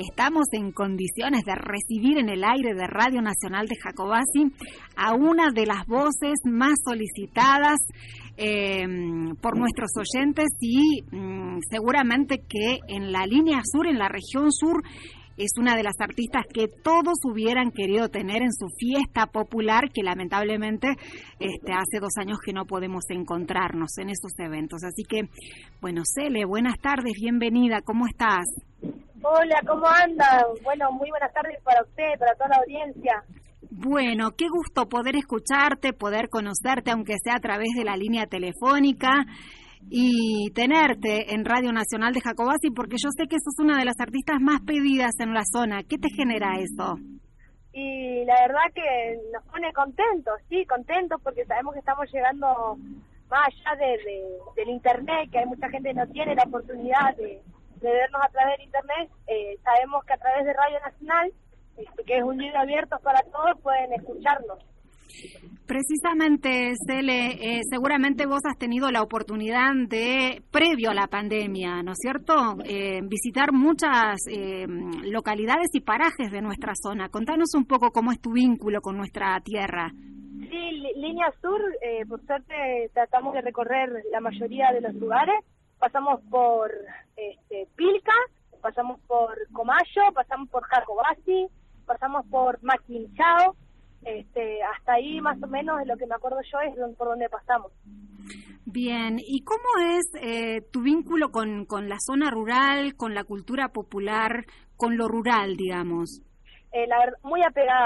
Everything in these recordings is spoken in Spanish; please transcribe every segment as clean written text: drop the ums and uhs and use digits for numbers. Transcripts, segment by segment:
estamos en condiciones de recibir en el aire de Radio Nacional de Jacobasi a una de las voces más solicitadas por nuestros oyentes y seguramente que en la línea sur, en la región sur, es una de las artistas que todos hubieran querido tener en su fiesta popular, que lamentablemente hace 2 años que no podemos encontrarnos en esos eventos. Así que, bueno, Cele, buenas tardes, bienvenida, ¿cómo estás? Hola, ¿cómo anda? Bueno, muy buenas tardes para usted, para toda la audiencia. Bueno, qué gusto poder escucharte, poder conocerte, aunque sea a través de la línea telefónica, y tenerte en Radio Nacional de Jacobasi, porque yo sé que sos una de las artistas más pedidas en la zona. ¿Qué te genera eso? Y la verdad que nos pone contentos, sí, contentos, porque sabemos que estamos llegando más allá del internet, que hay mucha gente que no tiene la oportunidad de vernos a través del internet. Sabemos que a través de Radio Nacional, que es un libro abierto para todos, pueden escucharnos. Precisamente, Cele, seguramente vos has tenido la oportunidad de, previo a la pandemia, ¿no es cierto?, visitar muchas localidades y parajes de nuestra zona. Contanos un poco cómo es tu vínculo con nuestra tierra. Sí, Línea Sur, por suerte tratamos de recorrer la mayoría de los lugares. Pasamos por Pilca, pasamos por Comayo, pasamos por Jacobasi, pasamos por Maquinchao. Hasta ahí más o menos de lo que me acuerdo yo es por donde pasamos. Bien, ¿y cómo es tu vínculo con la zona rural, con la cultura popular, con lo rural, digamos? La verdad, muy apegada.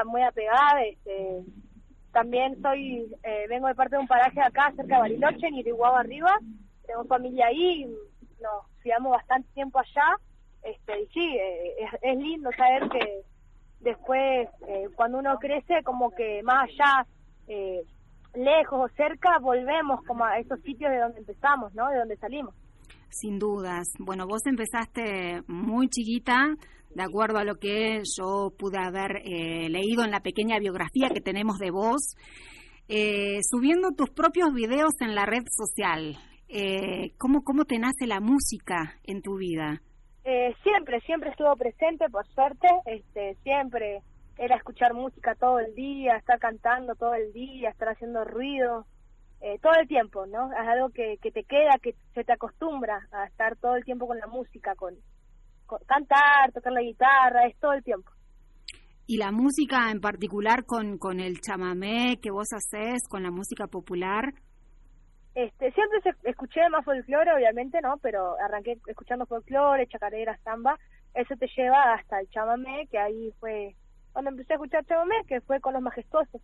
También vengo de parte de un paraje acá cerca de Bariloche, en Irihuahua arriba. Tengo familia ahí, nos llevamos bastante tiempo allá. Y sí, es lindo saber que después, cuando uno crece, como que más allá, lejos o cerca, volvemos como a esos sitios de donde empezamos, ¿no? De donde salimos. Sin dudas. Bueno, vos empezaste muy chiquita, de acuerdo a lo que yo pude haber leído en la pequeña biografía que tenemos de vos, subiendo tus propios videos en la red social. ¿Cómo te nace la música en tu vida? Siempre estuvo presente, por suerte. Siempre era escuchar música todo el día, estar cantando todo el día, estar haciendo ruido, todo el tiempo, ¿no? Es algo que te queda, que se te acostumbra a estar todo el tiempo con la música, con cantar, tocar la guitarra, es todo el tiempo. ¿Y la música en particular con el chamamé que vos hacés, con la música popular? Siempre escuché más folclore, obviamente, ¿no? Pero arranqué escuchando folclore, chacarera, samba. Eso te lleva hasta el chamamé, que ahí fue cuando empecé a escuchar chamamé, que fue con Los Majestuosos.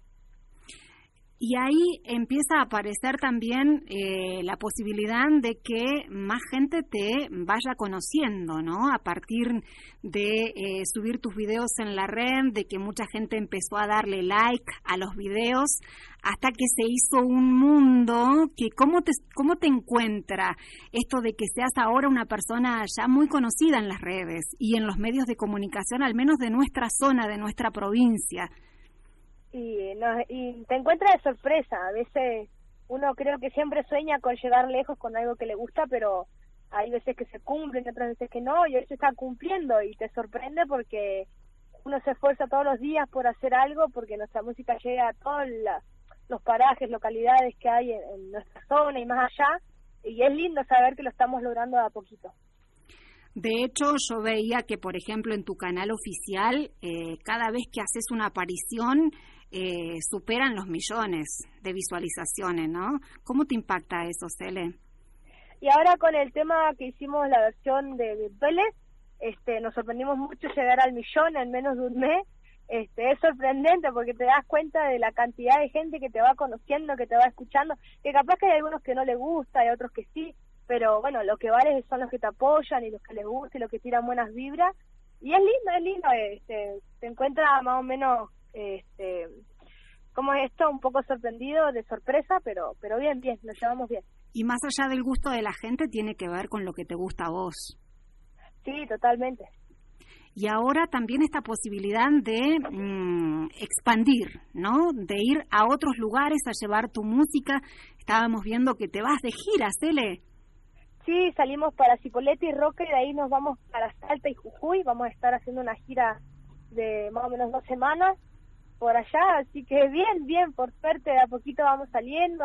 Y ahí empieza a aparecer también la posibilidad de que más gente te vaya conociendo, ¿no? A partir de subir tus videos en la red, de que mucha gente empezó a darle like a los videos, hasta que se hizo un mundo que ¿cómo te encuentra esto de que seas ahora una persona ya muy conocida en las redes y en los medios de comunicación, al menos de nuestra zona, de nuestra provincia? Y te encuentras de sorpresa. A veces uno creo que siempre sueña con llegar lejos con algo que le gusta, pero hay veces que se cumplen, otras veces que no, y hoy se está cumpliendo y te sorprende porque uno se esfuerza todos los días por hacer algo, porque nuestra música llega a todos los parajes, localidades que hay en nuestra zona y más allá, y es lindo saber que lo estamos logrando de a poquito. De hecho, yo veía que, por ejemplo, en tu canal oficial, cada vez que haces una aparición, superan los millones de visualizaciones, ¿no? ¿Cómo te impacta eso, Cele? Y ahora con el tema que hicimos, la versión de Vélez, nos sorprendimos mucho llegar al 1.000.000 en menos de un mes. Es sorprendente porque te das cuenta de la cantidad de gente que te va conociendo, que te va escuchando, que capaz que hay algunos que no les gusta, hay otros que sí, pero bueno, lo que vale son los que te apoyan y los que les gusta y los que tiran buenas vibras. Y es lindo, te encuentras más o menos, ¿cómo es esto? Un poco sorprendido, de sorpresa, pero bien, nos llevamos bien. Y más allá del gusto de la gente, tiene que ver con lo que te gusta a vos. Sí, totalmente. Y ahora también esta posibilidad de expandir, ¿no? De ir a otros lugares a llevar tu música. Estábamos viendo que te vas de gira, Cele. Sí, salimos para Cipolletti y Roca y de ahí nos vamos para Salta y Jujuy. Vamos a estar haciendo una gira de más o menos 2 semanas por allá, así que bien, por suerte de a poquito vamos saliendo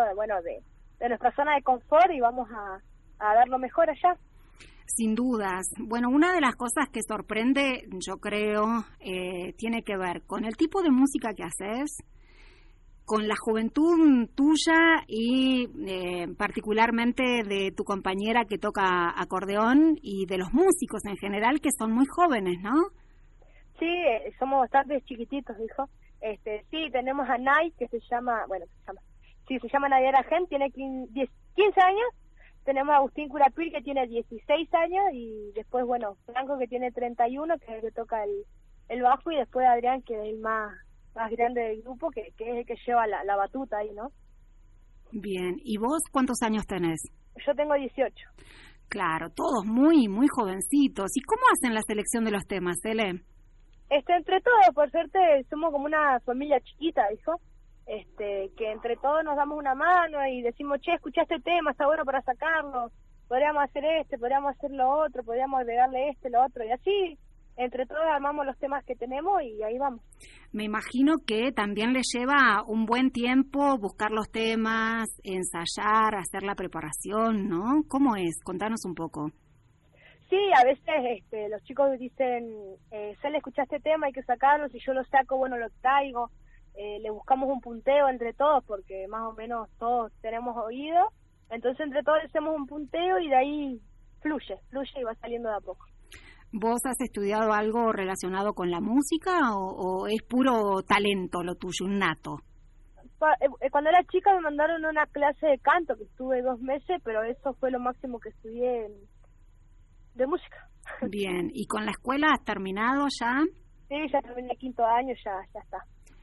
de nuestra zona de confort y vamos a dar lo mejor allá. Sin dudas. Bueno, una de las cosas que sorprende, yo creo, tiene que ver con el tipo de música que haces, con la juventud tuya y particularmente de tu compañera que toca acordeón y de los músicos en general que son muy jóvenes, ¿no? Sí, somos bastante chiquititos, dijo. Sí, tenemos a Nay, se llama Nayara Gen, tiene 15 años. Tenemos a Agustín Curapil, que tiene 16 años, y después, Franco, que tiene 31, que es el que toca el bajo, y después Adrián, que es el más grande del grupo, que es el que lleva la batuta ahí, ¿no? Bien, ¿y vos cuántos años tenés? Yo tengo 18. Claro, todos muy, muy jovencitos. ¿Y cómo hacen la selección de los temas, Cele? Entre todos, por suerte, somos como una familia chiquita, dijo. Que entre todos nos damos una mano y decimos, che, escuchá este tema, está bueno para sacarlo, podríamos hacer podríamos hacer lo otro, podríamos agregarle lo otro, y así, entre todos armamos los temas que tenemos y ahí vamos. Me imagino que también les lleva un buen tiempo buscar los temas, ensayar, hacer la preparación, ¿no? ¿Cómo es? Contanos un poco. Sí, a veces los chicos dicen, Cele, escuchá este tema, hay que sacarlo, si yo lo saco, lo traigo. Le buscamos un punteo entre todos porque más o menos todos tenemos oído, entonces entre todos hacemos un punteo y de ahí fluye y va saliendo de a poco. ¿Vos has estudiado algo relacionado con la música o es puro talento lo tuyo, un nato? Cuando era chica me mandaron a una clase de canto que estuve 2 meses, pero eso fue lo máximo que estudié de música. Bien, ¿y con la escuela has terminado ya? Sí, ya terminé el 5º año, ya está.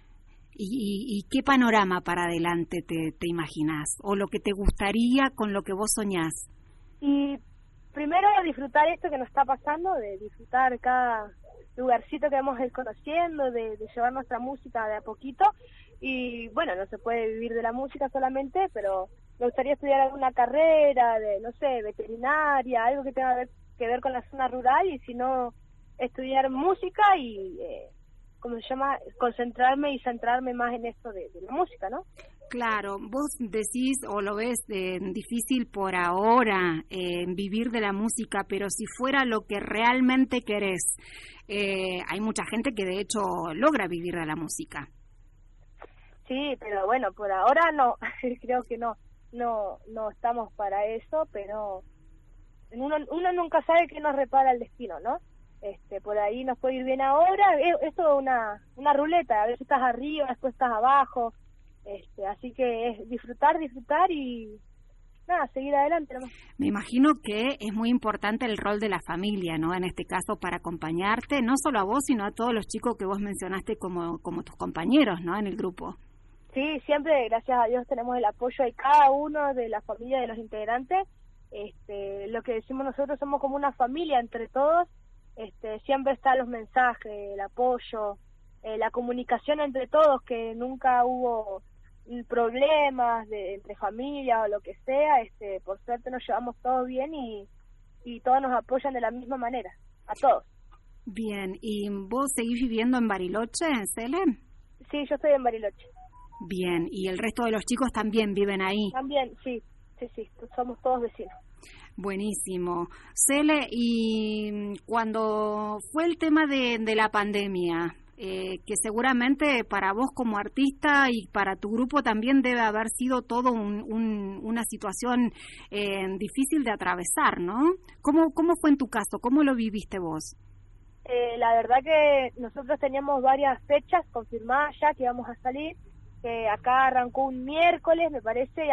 ¿Y qué panorama para adelante te imaginás? ¿O lo que te gustaría con lo que vos soñás? Y primero disfrutar esto que nos está pasando, de disfrutar cada lugarcito que vamos a ir conociendo, de llevar nuestra música de a poquito. Y no se puede vivir de la música solamente, pero me gustaría estudiar alguna carrera de, veterinaria, algo que tenga que ver con la zona rural, y si no, estudiar música y... concentrarme y centrarme más en esto de la música, ¿no? Claro, vos decís o lo ves difícil por ahora vivir de la música, pero si fuera lo que realmente querés, hay mucha gente que de hecho logra vivir de la música. Sí, pero por ahora no, creo que no estamos para eso, pero uno nunca sabe qué nos repara el destino, ¿no? Por ahí nos puede ir bien ahora, esto es una ruleta, a veces estás arriba, después estás abajo, así que es disfrutar y seguir adelante nomás. Me imagino que es muy importante el rol de la familia, ¿no? En este caso para acompañarte, no solo a vos, sino a todos los chicos que vos mencionaste como tus compañeros, ¿no? En el grupo. Sí, siempre, gracias a Dios, tenemos el apoyo de cada uno de la familia de los integrantes. Lo que decimos nosotros, somos como una familia entre todos. Siempre están los mensajes, el apoyo, la comunicación entre todos, que nunca hubo problemas entre familia o lo que sea. Por suerte nos llevamos todos bien y todos nos apoyan de la misma manera, a todos. Bien, ¿y vos seguís viviendo en Bariloche, Cele? Sí, yo estoy en Bariloche. Bien, ¿y el resto de los chicos también viven ahí? También, sí, somos todos vecinos. Buenísimo. Cele, y cuando fue el tema de la pandemia, que seguramente para vos como artista y para tu grupo también debe haber sido todo una situación difícil de atravesar, ¿no? ¿Cómo fue en tu caso? ¿Cómo lo viviste vos? La verdad que nosotros teníamos varias fechas confirmadas ya que íbamos a salir. Acá arrancó un miércoles, me parece,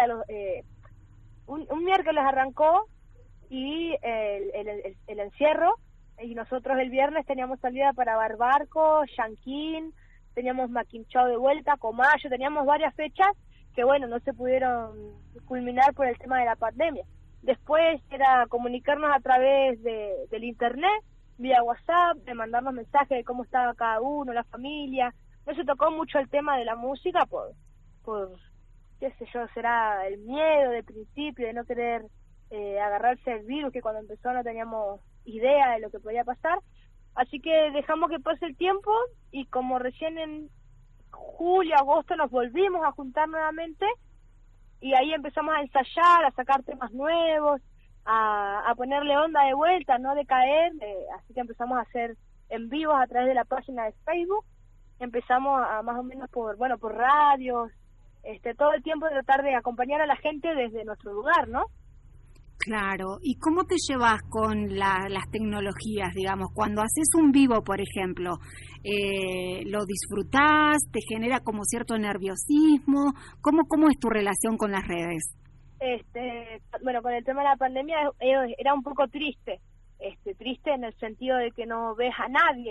un miércoles arrancó y el encierro, y nosotros el viernes teníamos salida para Barbarco, Yanquín, teníamos Maquinchao de vuelta, Comayo, teníamos varias fechas que no se pudieron culminar por el tema de la pandemia. Después era comunicarnos a través del internet, vía WhatsApp, de mandarnos mensajes de cómo estaba cada uno, la familia. No se tocó mucho el tema de la música por qué sé yo, será el miedo de principio, de no querer agarrarse el virus, que cuando empezó no teníamos idea de lo que podía pasar. Así que dejamos que pase el tiempo y como recién en julio, agosto nos volvimos a juntar nuevamente y ahí empezamos a ensayar, a sacar temas nuevos, a ponerle onda de vuelta, no de caer, así que empezamos a hacer en vivos a través de la página de Facebook, empezamos a más o menos por radios, todo el tiempo tratar de acompañar a la gente desde nuestro lugar, ¿no? Claro, ¿y cómo te llevas con las tecnologías, digamos? Cuando haces un vivo, por ejemplo, ¿lo disfrutás? ¿Te genera como cierto nerviosismo? ¿Cómo es tu relación con las redes? Bueno, con el tema de la pandemia era un poco triste, triste en el sentido de que no ves a nadie,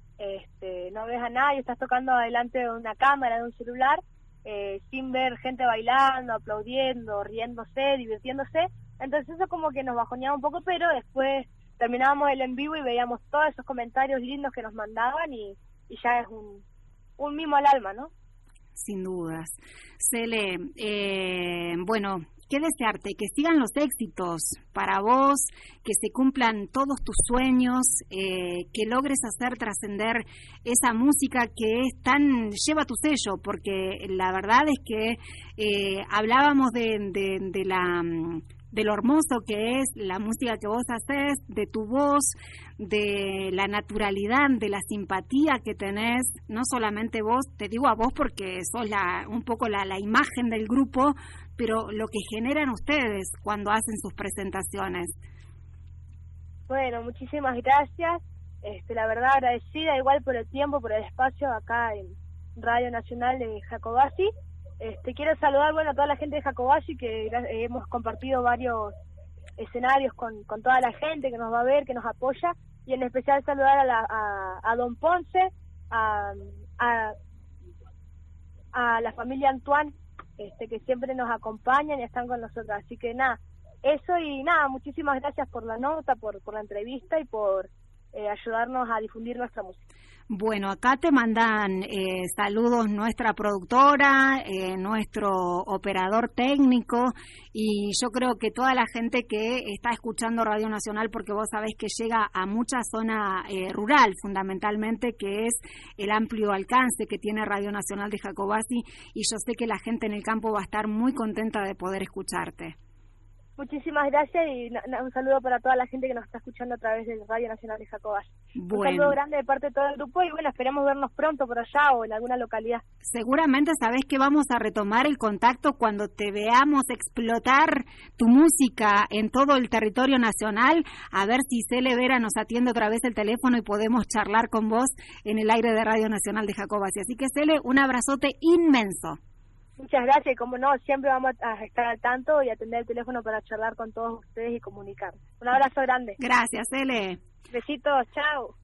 estás tocando delante de una cámara, de un celular, sin ver gente bailando, aplaudiendo, riéndose, divirtiéndose. Entonces eso como que nos bajoneaba un poco, pero después terminábamos el en vivo y veíamos todos esos comentarios lindos que nos mandaban y ya es un mimo al alma, ¿no? Sin dudas. Cele, bueno, ¿qué desearte? Que sigan los éxitos para vos, que se cumplan todos tus sueños, que logres hacer trascender esa música que es lleva tu sello, porque la verdad es que hablábamos de lo hermoso que es la música que vos haces, de tu voz, de la naturalidad, de la simpatía que tenés, no solamente vos, te digo a vos porque sos un poco la imagen del grupo, pero lo que generan ustedes cuando hacen sus presentaciones. Bueno, muchísimas gracias, la verdad agradecida igual por el tiempo, por el espacio acá en Radio Nacional de Jacobasi. Quiero saludar a toda la gente de Jacobasi, que hemos compartido varios escenarios con toda la gente que nos va a ver, que nos apoya, y en especial saludar a Don Ponce, a la familia Antoine, que siempre nos acompañan y están con nosotros. Así que eso y muchísimas gracias por la nota, por la entrevista y por ayudarnos a difundir nuestra música. Bueno, acá te mandan saludos nuestra productora, nuestro operador técnico, y yo creo que toda la gente que está escuchando Radio Nacional, porque vos sabés que llega a mucha zona rural fundamentalmente, que es el amplio alcance que tiene Radio Nacional de Jacobasi, y yo sé que la gente en el campo va a estar muy contenta de poder escucharte. Muchísimas gracias y un saludo para toda la gente que nos está escuchando a través de Radio Nacional de Jacobasi. Bueno. Un saludo grande de parte de todo el grupo y esperemos vernos pronto por allá o en alguna localidad. Seguramente sabés que vamos a retomar el contacto cuando te veamos explotar tu música en todo el territorio nacional, a ver si Cele Vera nos atiende otra vez el teléfono y podemos charlar con vos en el aire de Radio Nacional de Jacobasi. Así que Cele, un abrazote inmenso. Muchas gracias y como no, siempre vamos a estar al tanto y atender el teléfono para charlar con todos ustedes y comunicar. Un abrazo grande. Gracias, Cele. Besitos, chao.